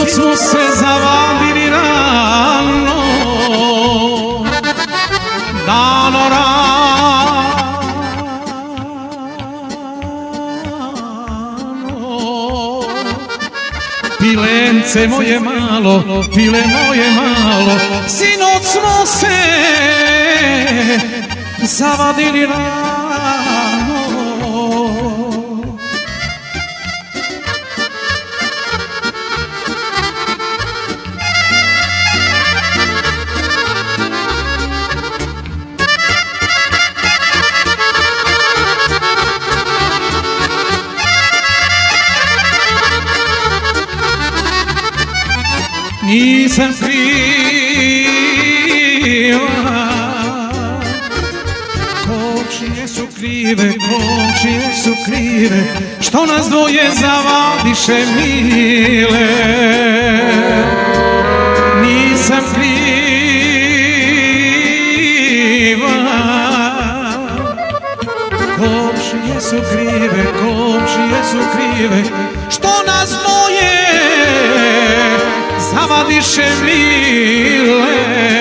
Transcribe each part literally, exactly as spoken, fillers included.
sinoć smo se zavadili rano, dano rano, pilence moje malo, pile moje malo, sinoć smo se zavadili rano. Nisam kriva, kočije su krive, kočije su krive, što nas dvoje zavadiše mile. Nisam kriva, kočije su krive, kočije su krive, što nas dvoje zavadiše mile.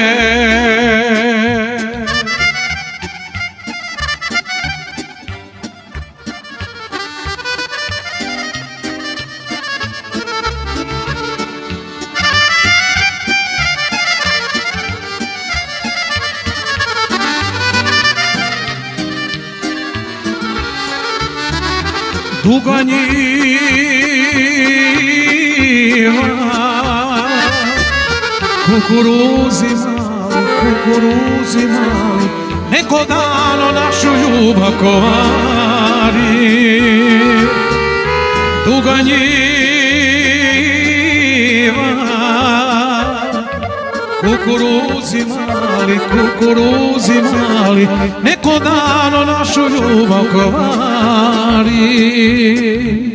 Duga njiva, kukuruzi mali, kukuruzi mali, neko dano našu ljubav kovari. Duga njiva, kukuruzi mali, kukuruzi mali, neko dano našu ljubav kovari.